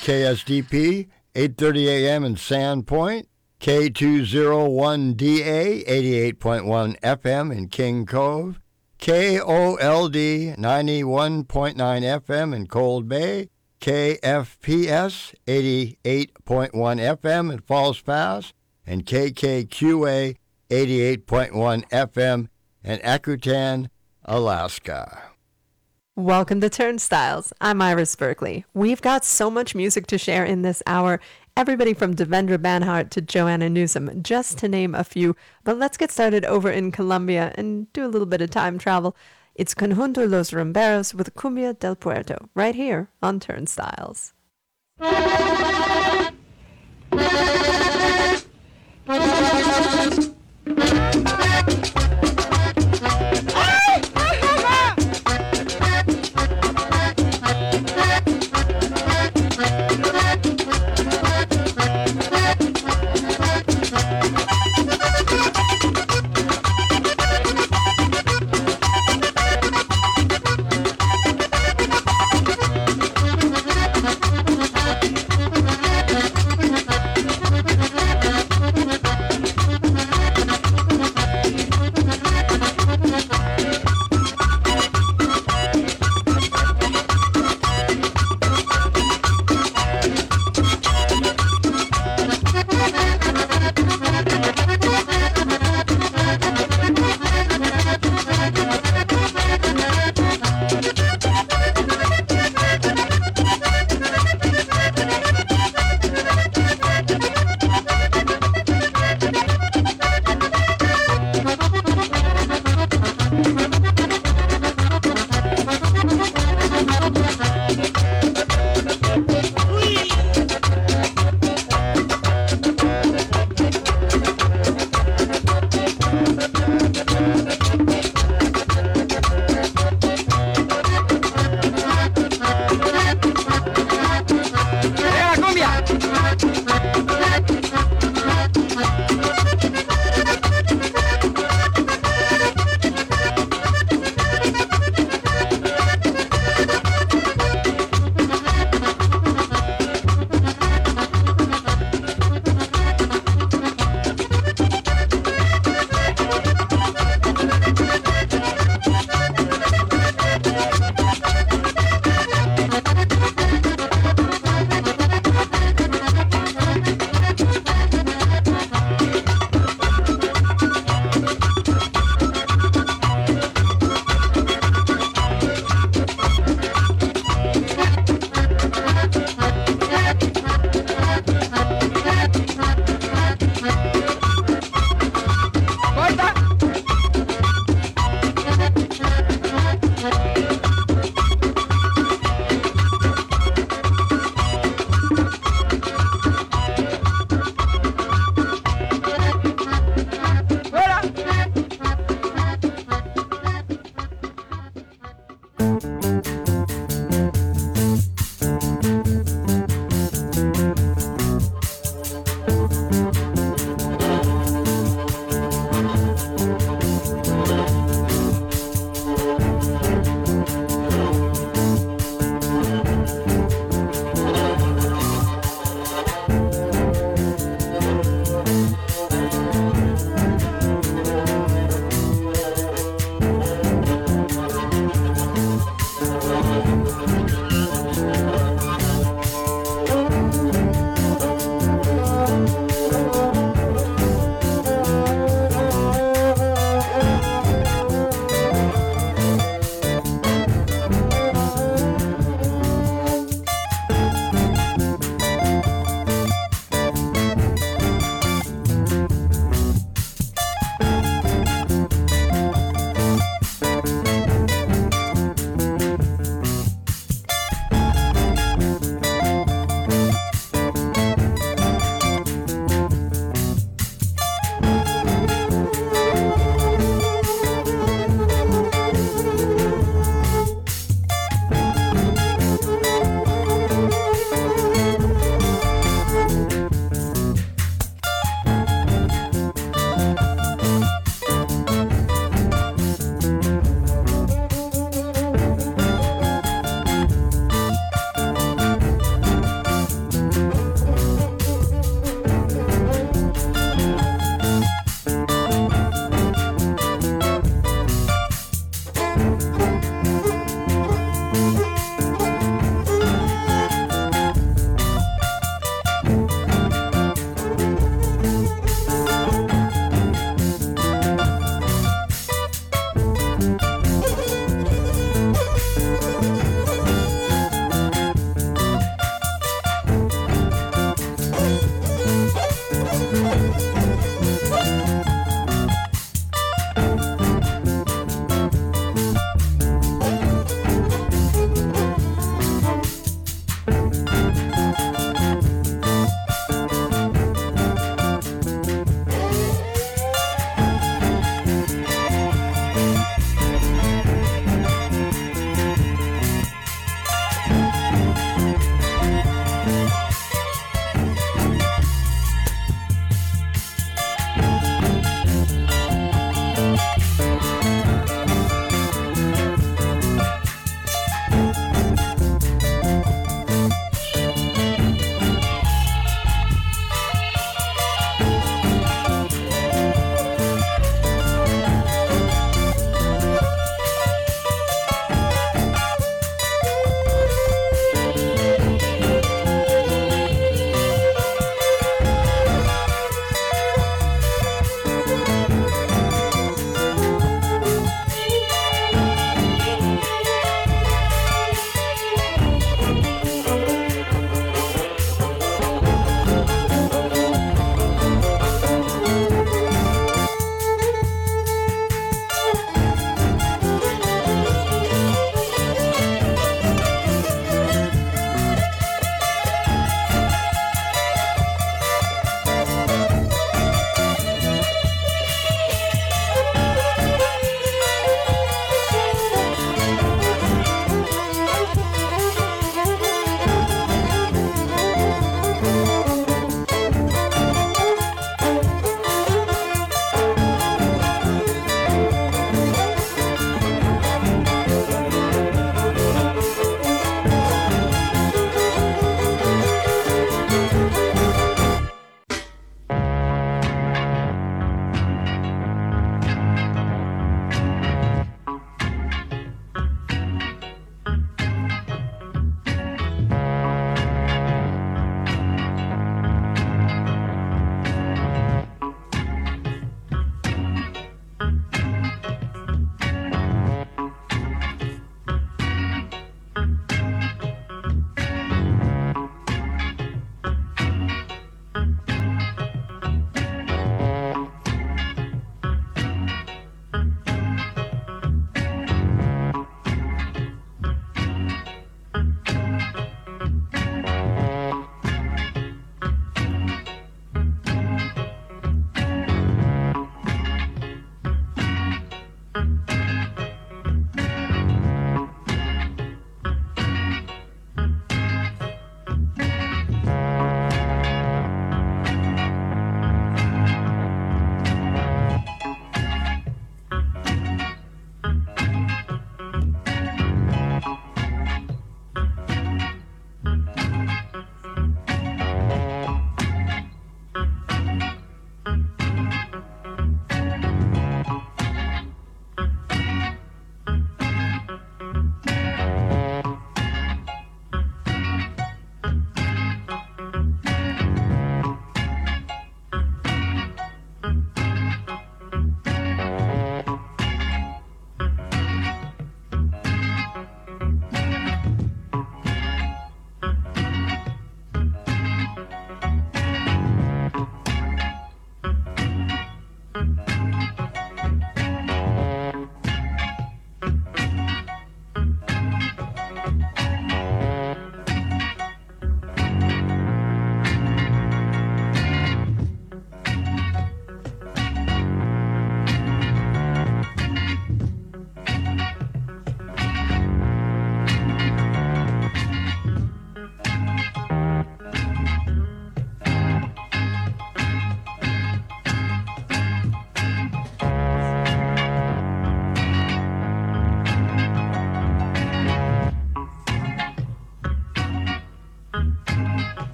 KSDP, 8:30 a.m. in Sandpoint, K201DA, 88.1 FM in King Cove, KOLD, 91.9 FM in Cold Bay, KFPS, 88.1 FM in Falls Pass, and KKQA, 88.1 FM in Akutan, Alaska. Welcome to Turnstiles. I'm Iris Berkeley. We've got so much music to share in this hour. Everybody from Devendra Banhart to Joanna Newsom, just to name a few. But let's get started over in Colombia and do a little bit of time travel. It's Conjunto Los Rumberos with Cumbia del Puerto, right here on Turnstiles.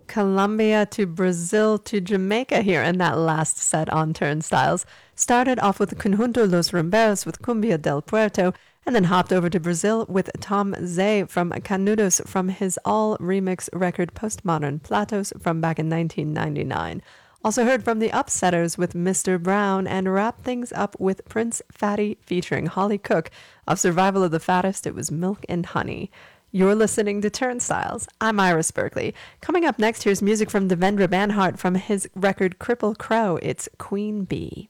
Colombia to Brazil to Jamaica here in that last set on Turnstiles. Started off with Conjunto Los Rumberos with Cumbia del Puerto, and then hopped over to Brazil with Tom Zé from Canudos from his all-remix record Postmodern Platos from back in 1999. Also heard from the Upsetters with Mr. Brown, and wrapped things up with Prince Fatty featuring Holly Cook. Of Survival of the Fattest, it was Milk and Honey. You're listening to Turnstiles. I'm Iris Berkeley. Coming up next, here's music from Devendra Banhart from his record Cripple Crow. It's Queen Bee.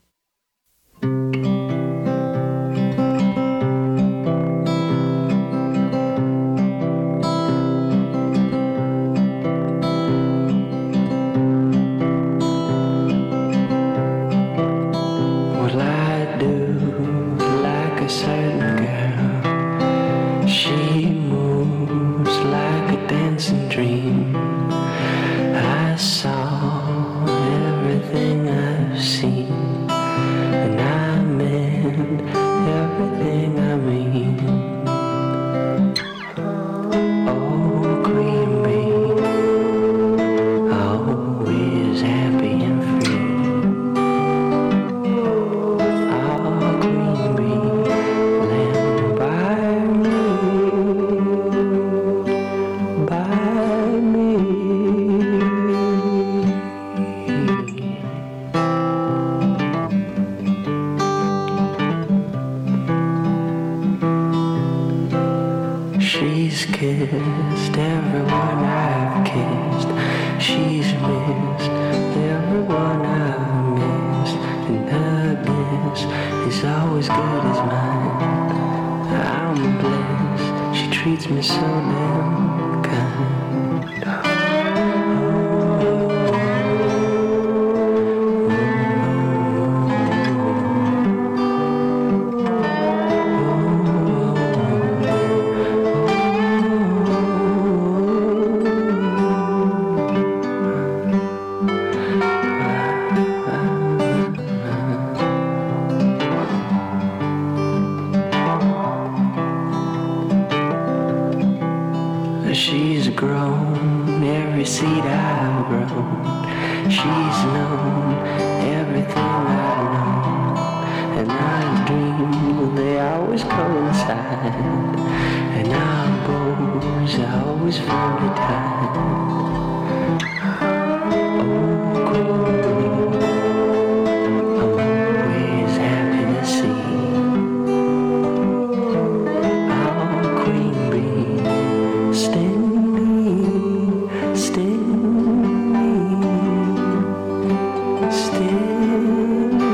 Well, I do like a certain girl. She moves like a dancing dream. I saw everything I've seen, and I meant everything I mean. Oh, Queen Bee, always happy and free. Oh, Queen Bee, land by me. She's kissed everyone I've kissed. She's missed everyone I've missed. And her bliss is always good as mine. I'm blessed, she treats me so damn kind. She's grown every seed I've grown. She's known everything I've known. And I dream they always coincide. And our bows are always firmly tied. Oh, Queen Bee, I'm always happy to see. Oh, Queen Bee, sting me, sting me, sting me.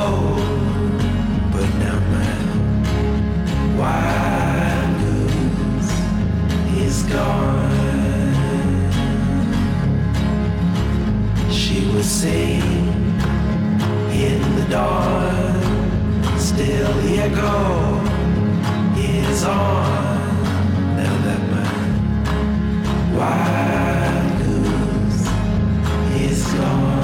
but now my wild goose is gone. She was sing in the dark, still the echo is on. Now that my wild goose is gone.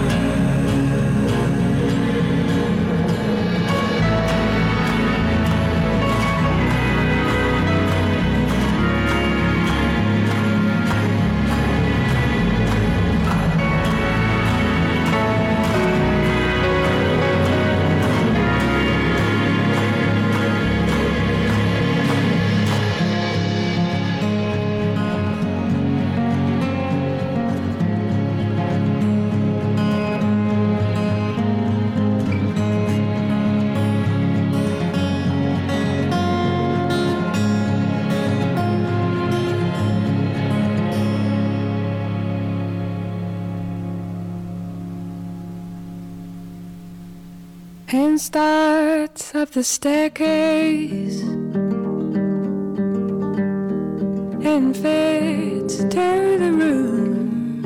And starts up the staircase and fades to the room.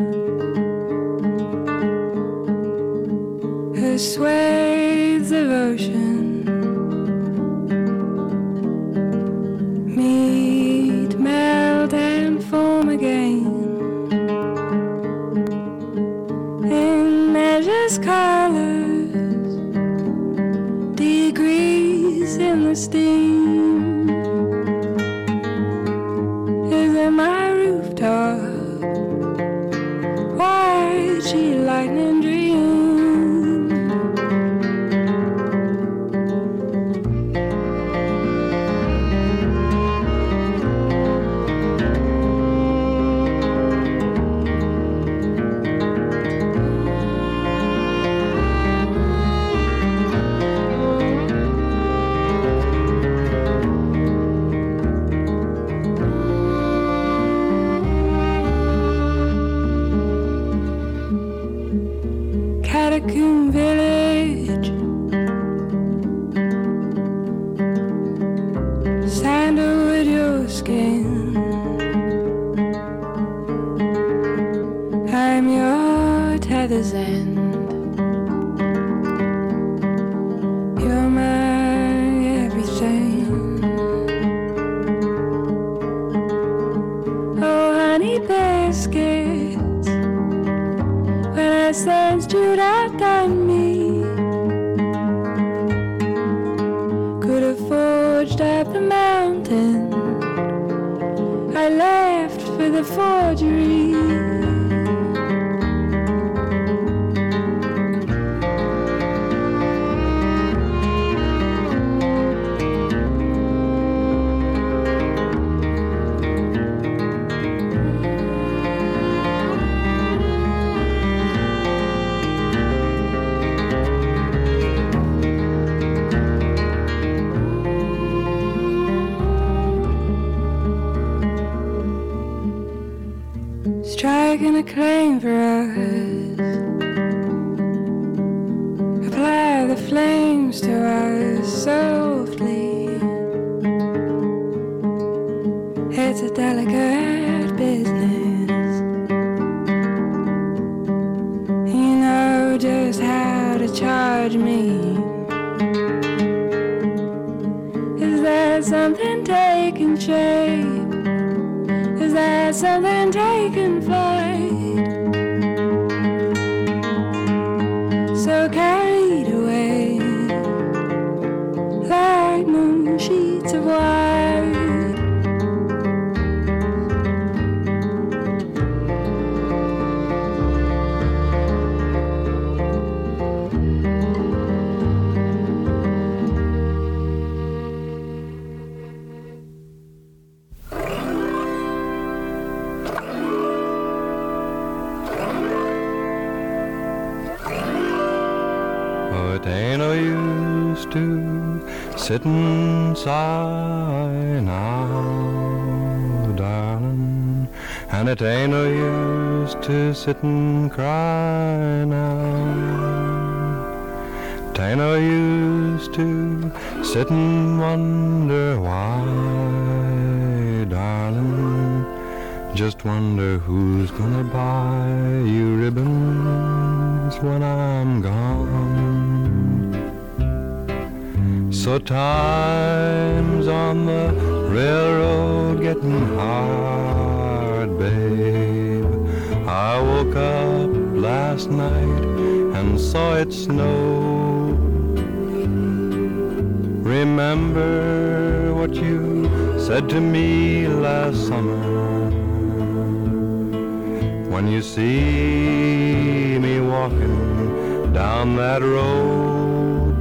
Her swathes of ocean meet, melt and form again in measures, colors, degrees in the steam. Is in my rooftop, white sheet lightning dream. Catacomb village, sandalwood your skin. I'm your tether's end. You're my everything. Oh, honey biscuits, when I sensed you'd outdone me, could have forged up the mountain I left for the forgery. Striking a claim for us, apply the flames to us softly. It's a delicate business. You know just how to charge me. Is there something taking shape? Is there something taking flight? So carried away like moon sheets of white. It ain't no use to sit and sigh now, darling, and it ain't no use to sit and cry now. 'tain't no use to sit and wonder why, darling. Just wonder who's gonna buy you ribbons when I'm gone. So time's on the railroad getting hard, babe. I woke up last night and saw it snow. Remember what you said to me last summer, when you see me walking down that road.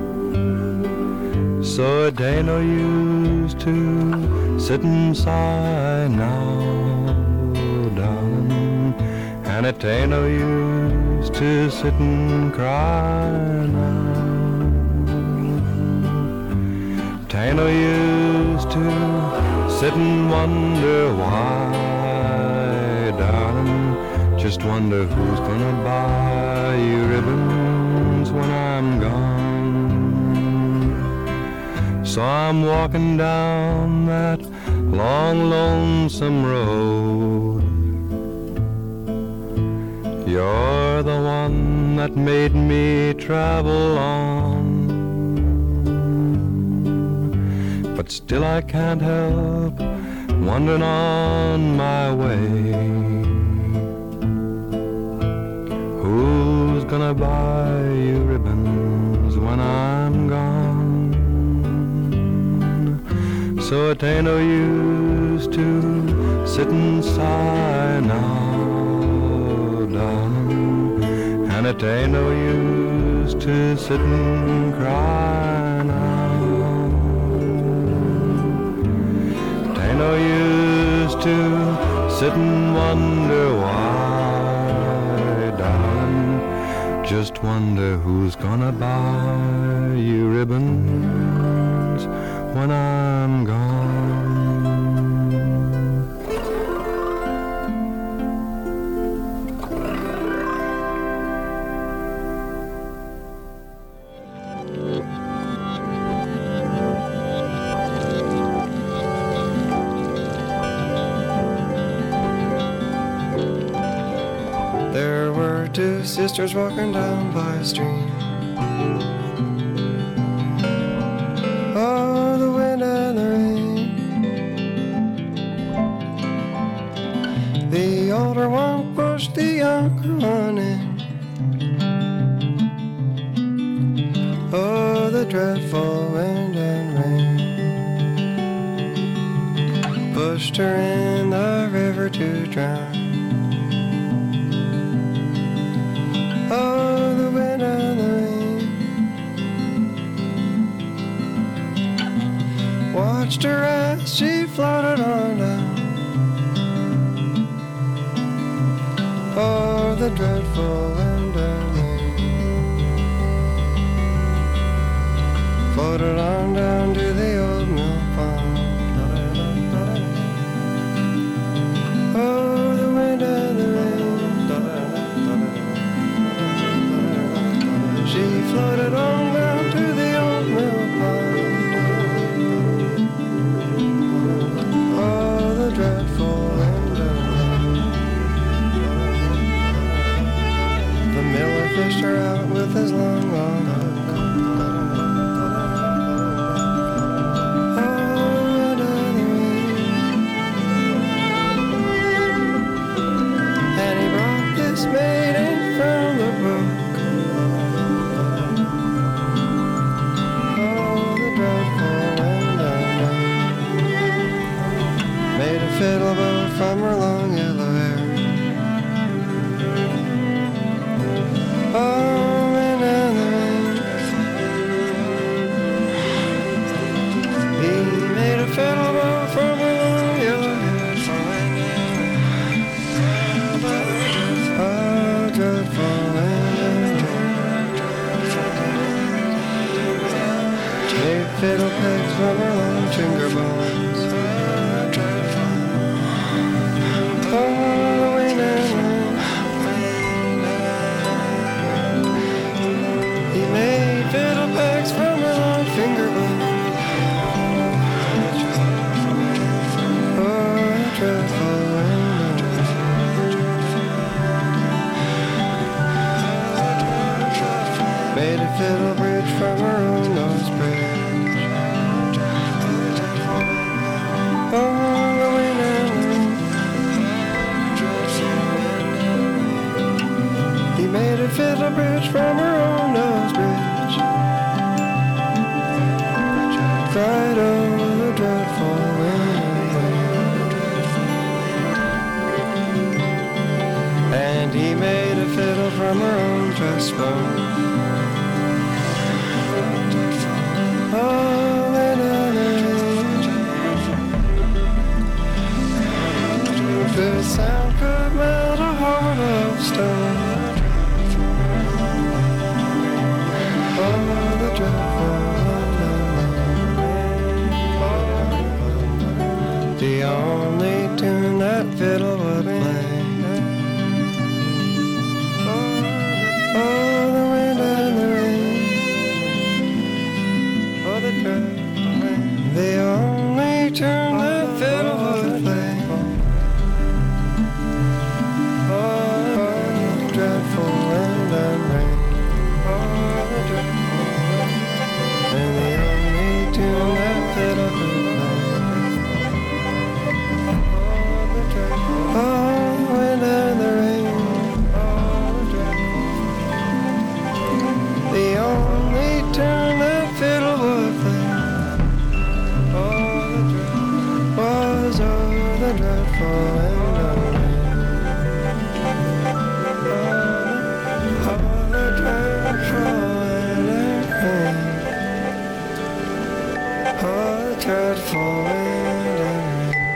So it ain't no use to sit and sigh now, darling, and it ain't no use to sit and cry now. It ain't no use to sit and wonder why, darling. Just wonder who's gonna buy you ribbons when I'm gone. So I'm walking down that long, lonesome road. You're the one that made me travel on, but still I can't help wandering on my way. Who's gonna buy you ribbons when I'm gone? So it ain't no use to sit and sigh now, darling, and it ain't no use to sit and cry now. It ain't no use to sit and wonder why, darling. Just wonder who's gonna buy you ribbons when I'm gone. There were two sisters walking down by a stream. Oh, the wind and the rain. The older one pushed the younger one in. Oh, the dreadful wind and rain pushed her in the river to drown. Oh, the wind and the rain watched her as she floated on down. Oh, the dreadful wind and rain floated on down to the old mill pond. Oh, the wind and the rain. She floated on down to the old mill pond. Oh, the dreadful wind and rain. The miller fished her out with his long, long hook. Oh, the wind and the rain. And he brought this maiden from the brook. Made a fiddle bow from her long yellow hair. Oh, wind and the rain. He made a fiddle bow from her long yellow hair. Oh, dreadful wind and rain. Made fiddle pegs from her long finger bones. Oh, bridge, from her own nose bridge, cried over the dreadful wind. And he made a fiddle from her own breastbone. Oh, wind and rain, the sound could melt a heart of stone. Oh, the dreadful wind. The only tune that fiddle would play. Oh, the wind and the rain. Oh, the dreadful wind. The only tune that fiddle would play. Oh, the dreadful wind and rain. Oh, the dreadful wind. And the only tune that fiddle could play. Oh, the dreadful. Oh, the wind and the rain. The only tune that fiddle would play. Oh, the dread was oh, the dreadful wind and rain. Oh, the dreadful wind and rain. Oh, the dreadful wind and rain.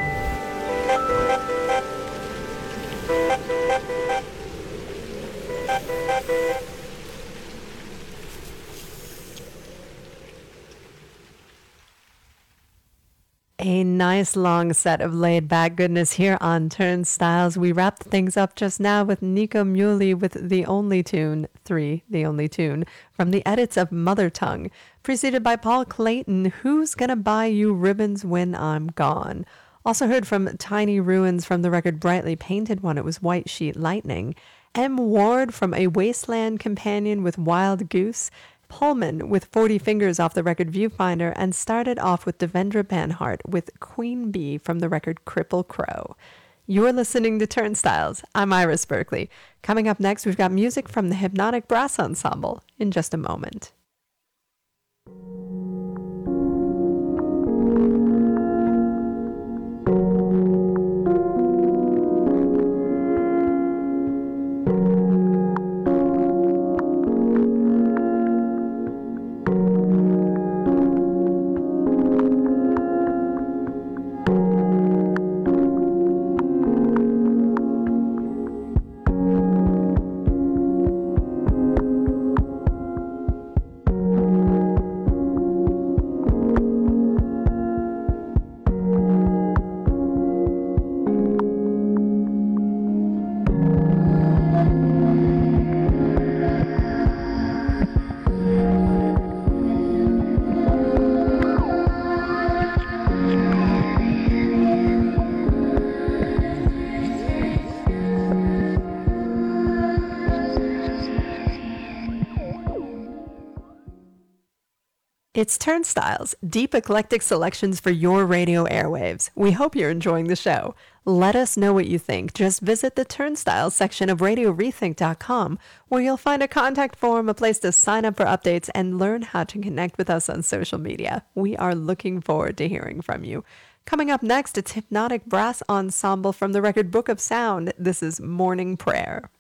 A nice long set of laid-back goodness here on Turnstiles. We wrapped things up just now with Nico Muhly with The Only Tune, 3, The Only Tune, from the edits of Mother Tongue, preceded by Paul Clayton, Who's Gonna Buy You Ribbons When I'm Gone. Also heard from Tiny Ruins from the record Brightly Painted One, it was White Sheet Lightning. M. Ward from A Wasteland Companion with Wild Goose. Pullman with 40 Fingers off the record Viewfinder, and started off with Devendra Banhart with Queen Bee from the record Cripple Crow. You're listening to Turnstiles. I'm Iris Berkeley. Coming up next, we've got music from the Hypnotic Brass Ensemble in just a moment. It's Turnstiles, deep eclectic selections for your radio airwaves. We hope you're enjoying the show. Let us know what you think. Just visit the Turnstiles section of RadioRethink.com, where you'll find a contact form, a place to sign up for updates, and learn how to connect with us on social media. We are looking forward to hearing from you. Coming up next, it's Hypnotic Brass Ensemble from the record Book of Sound. This is Morning Prayer.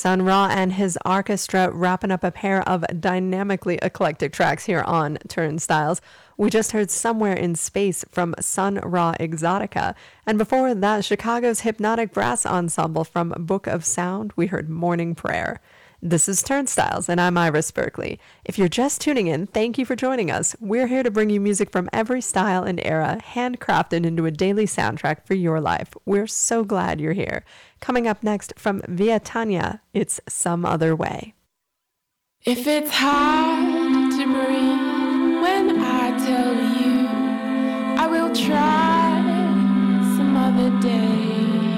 Sun Ra and his orchestra wrapping up a pair of dynamically eclectic tracks here on Turnstiles. We just heard Somewhere in Space from Sun Ra Exotica. And before that, Chicago's Hypnotic Brass Ensemble from Book of Sound, we heard Morning Prayer. This is Turnstiles, and I'm Iris Berkeley. If you're just tuning in, thank you for joining us. We're here to bring you music from every style and era, handcrafted into a daily soundtrack for your life. We're so glad you're here. Coming up next from Via Tanya, it's Some Other Way. If it's hard to breathe when I tell you, I will try some other day.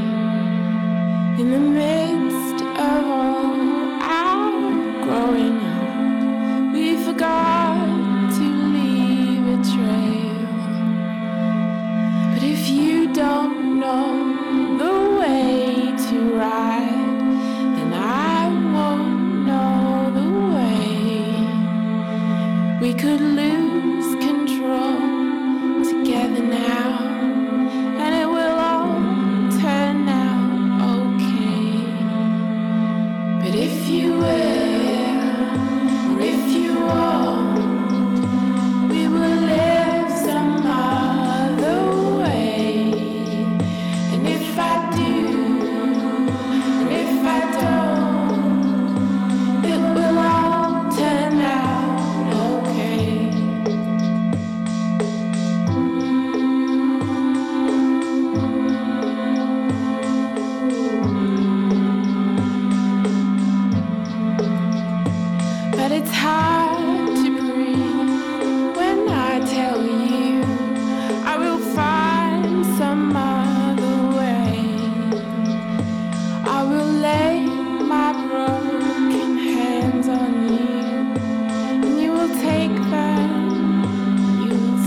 In the midst of all our growing up, we forgot to leave a trail. But if you don't know the way to ride, then I won't know the way. We could lose control together now, and it will all turn out okay. But if you will, or if you won't, we will live some other way. And if I do, and if I don't, it will all turn out okay. But it's hard to breathe when I tell you I will find some other way. I will lay my broken hands on you, and you will take them. You will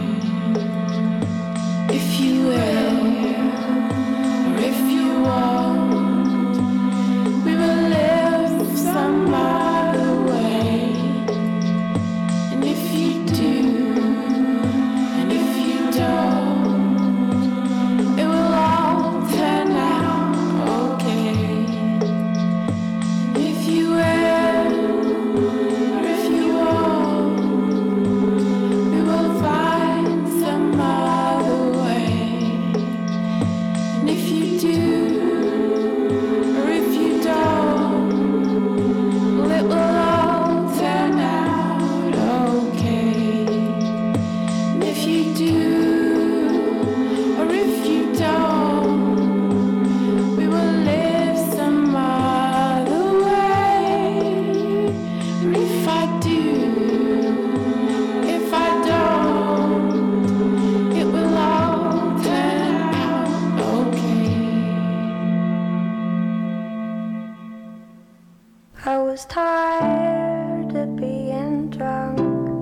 say, if you will, or if you won't, we will live some other way. And if you do, and if you don't, it will all turn out okay. And if you will, or if you won't, we will find some other way. And if you do, or if you don't, well, it will all turn out okay. And if you do, or if you don't, we will live some other way. Or if I do, if I don't, it will all turn out okay. I was tired of being drunk.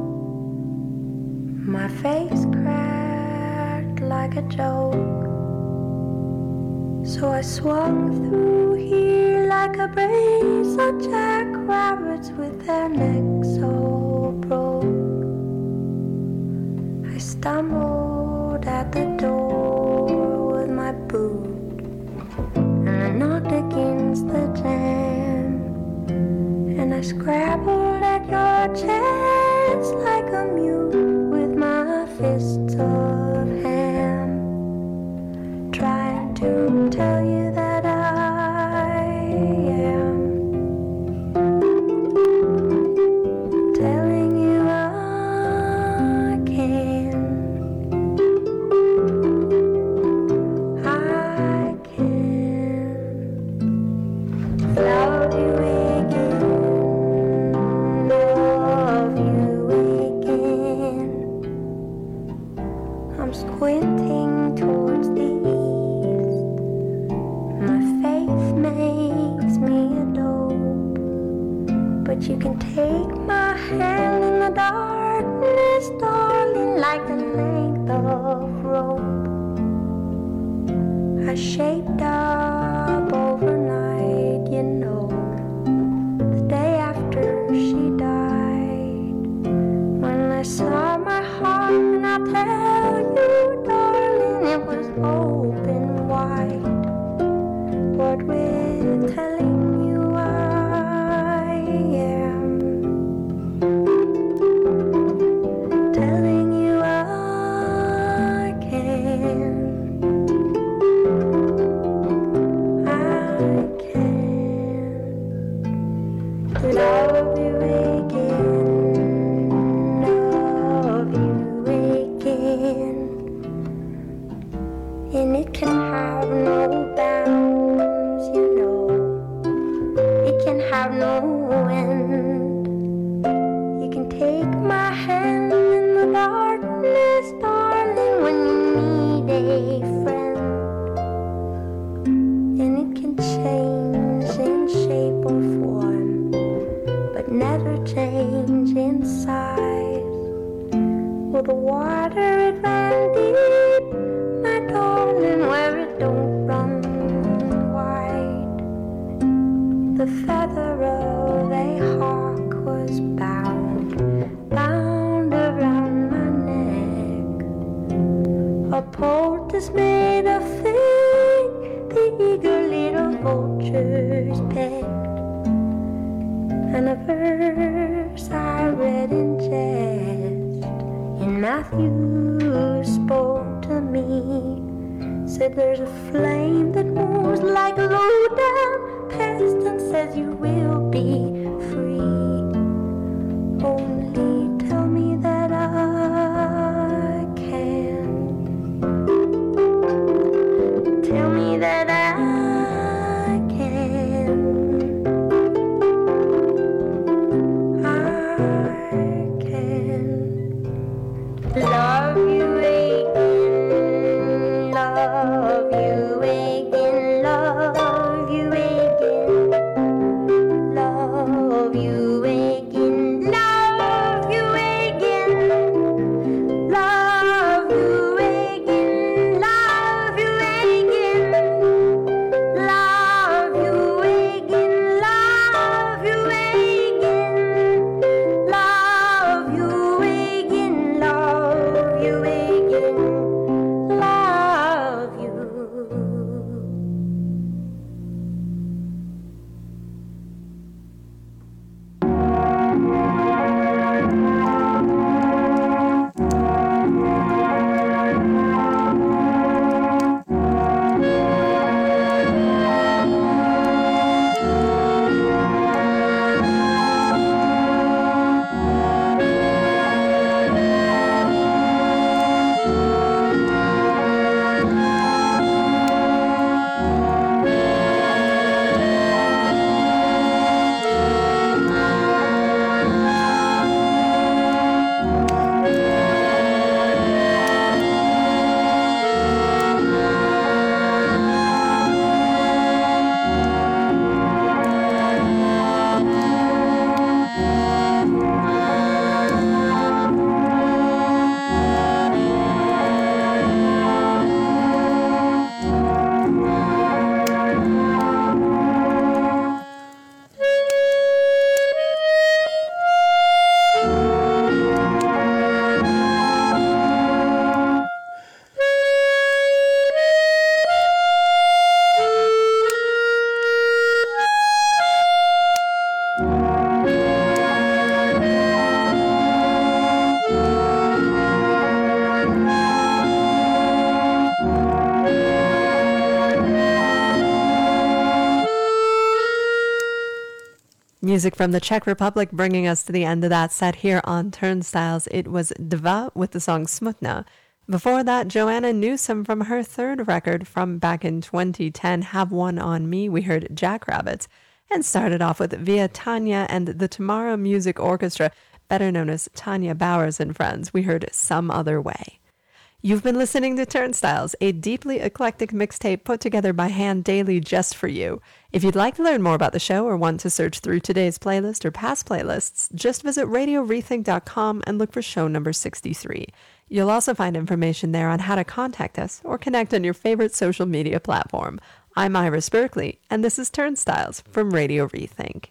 My face cracked like a joke. So I swung through here like a brace of jackrabbits with their necks all broke. I stumbled at the door with my boot, and I knocked against the jam, and I scrabbled at your chest like a mute with my fists of ham, trying to tell you that I am, telling you I can, I can love you again, love you again. I'm squinting towards the east. My faith makes me a dope, but you can take my hand in the darkness, darling, like the length of rope. I shaped up overnight, you know, the day after she died. When I saw my heart, and I'll tell you, darling, it was open wide. What with telling you I A poultice made of thing the eager little vultures pecked, and a verse I read in jest in Matthew spoke to me. Said there's a flame that moves like a low-down pest and says you will be free. Only tell me that I can. Tell me that I can. I can love you again, love you again, love you again, love you again, love you again, love you again, love you again, love you again, love you again, love you again, love you again, love you. Music from the Czech Republic bringing us to the end of that set here on Turnstiles. It was Dva with the song Smutna. Before that, Joanna Newsom from her third record from back in 2010, Have One on Me. We heard Jackrabbits, and started off with Via Tanya and the Tomorrow Music Orchestra, better known as Tanya Bowers and Friends. We heard Some Other Way. You've been listening to Turnstiles, a deeply eclectic mixtape put together by hand daily just for you. If you'd like to learn more about the show or want to search through today's playlist or past playlists, just visit radiorethink.com and look for show number 63. You'll also find information there on how to contact us or connect on your favorite social media platform. I'm Iris Berkeley, and this is Turnstiles from Radio Rethink.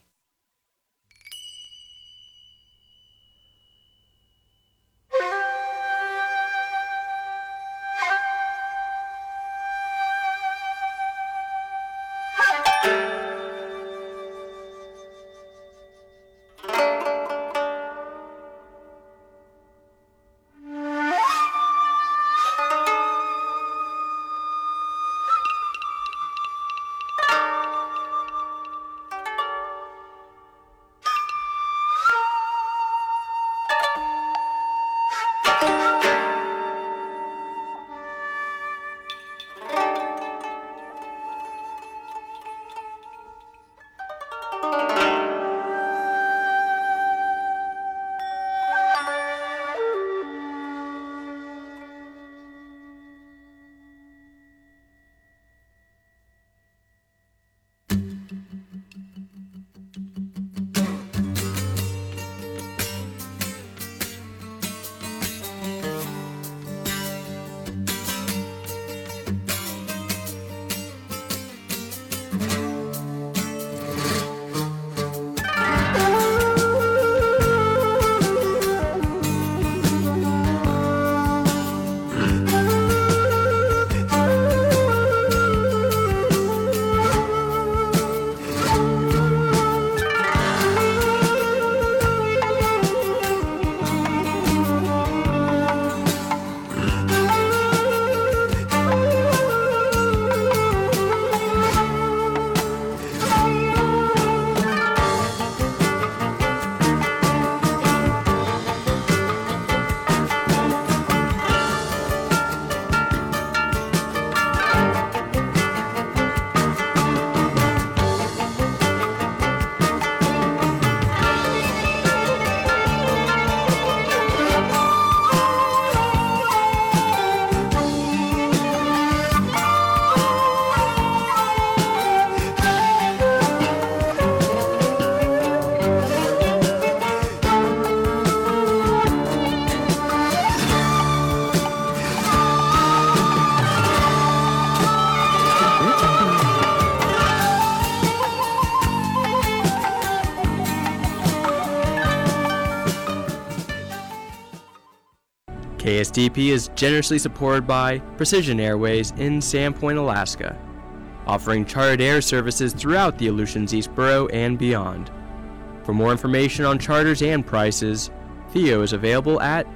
KSDP is generously supported by Precision Airways in Sandpoint, Alaska, offering chartered air services throughout the Aleutians East Borough and beyond. For more information on charters and prices, Theo is available at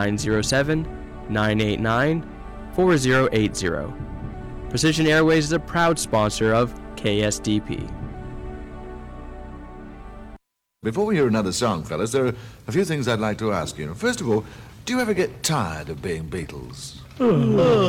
907-989-4080. Precision Airways is a proud sponsor of KSDP. Before we hear another song, fellas, there are a few things I'd like to ask you. First of all, do you ever get tired of being Beatles?